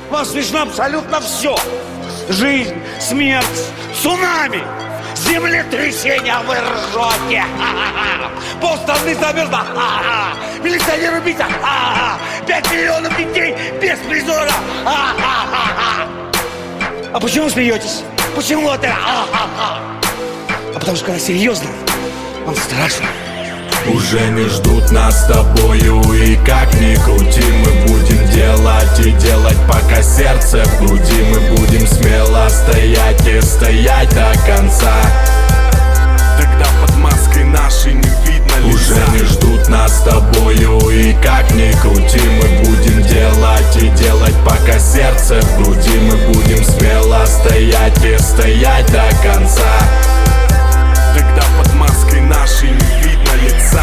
Вам смешно абсолютно все. Жизнь, смерть, цунами, землетрясение, вы ржете. Полстраны замерзло. Милиционер убийца. 5 миллионов детей без призора. А почему смеетесь? Почему это? А потому что когда серьезно, вам страшно. Уже не ждут нас с тобою, и как ни крути, мы будем делать и делать, пока сердце в груди. Мы будем смело стоять и стоять до конца. Тогда под маской нашей не видно лица. Уже не ждут нас с тобою, и как ни крути, мы будем делать и делать, пока сердце в груди. Мы будем смело стоять и стоять до конца. Тогда под маской нашей не видно лица.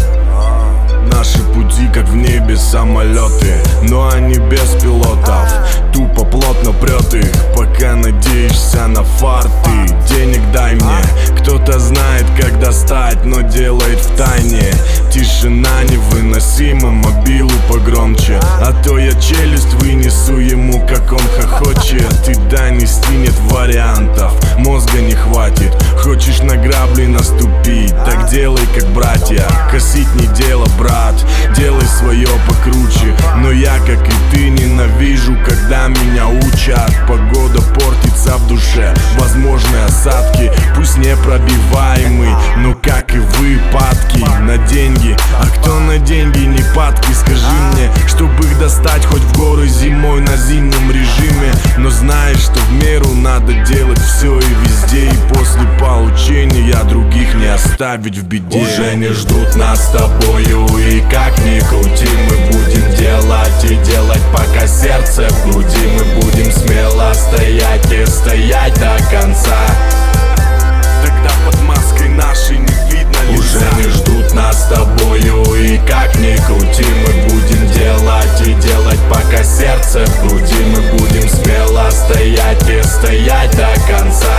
Наши пути как в небе самолеты, но они без пилотов. Тупо плотно прет их, пока надеешься на фарты. Денег дай мне, кто-то знает, как достать, но делает в тайне. Тишина невыносима, мобилу погромче, а то я челюсть вынесу ему, как он хохочет. И да, нести нет вариантов, мозга не хватит. Хочешь на грабли наступить, так делай как братья. Косить не дело, брат, делай свое покруче. Но я, как и ты, ненавижу, когда меня учат. Погода портится в душе, возможны осадки, пусть непробиваемый, но как и вы, падки на деньги. А кто на деньги не падки, скажи мне, чтобы их достать хоть в горы зимой на зимнем режиме. Но знаешь, что в меру надо делать все и везде, и после получения других не оставить в беде. Уже не ждут нас с тобою, и как ни крути, мы будем делать и делать, пока сердце в груди. Мы будем смело стоять и стоять до конца. Тогда под маской нашей не видно лица. Уже не ждут нас с тобою, и как ни крути, мы будем делать и делать, пока сердце в груди. Мы будем смело стоять и стоять до конца.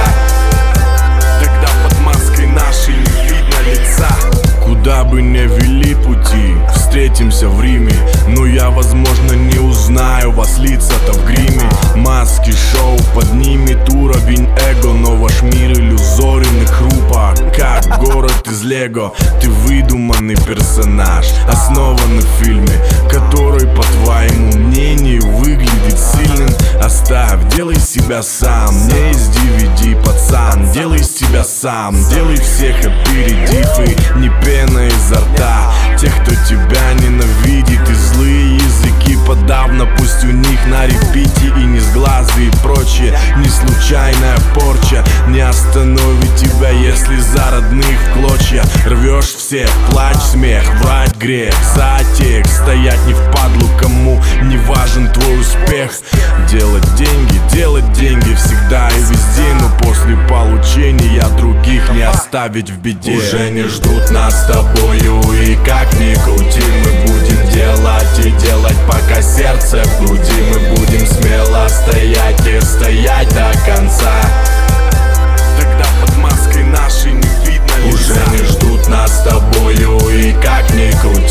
Тогда под маской нашей не видно лица. Куда бы ни вели пути, встретимся в Риме, но я, возможно, не узнаю вас лица-то в гриме. Маски, шоу поднимет уровень эго, но ваш мир иллюзорен и хрупок, как город из Лего. Ты выдуманный персонаж, основанный в фильме, который, по твоему мнению, выглядит сильным. Оставь, делай себя сам, не из DVD, пацан. Делай себя сам, делай всех опередив, и не пена изо рта тех, кто тебя ненавидит. И злые языки подавно, пусть у них на репите, и не сглазы и прочее. Не случайная порча не остановит тебя, если за родных в клочья рвешь всех. Плач, смех, врать грех, за текст стоять не впадлу, кому не важен твой успех. Делать деньги всегда и везде, но после получения других не оставить в беде. Уже не ждут нас с тобою, и как ни крути, мы будем делать и делать, пока сердце в груди. Мы будем смело стоять и стоять до конца. Тогда под маской нашей не видно лица. Уже не ждут нас с тобою, и как ни крути,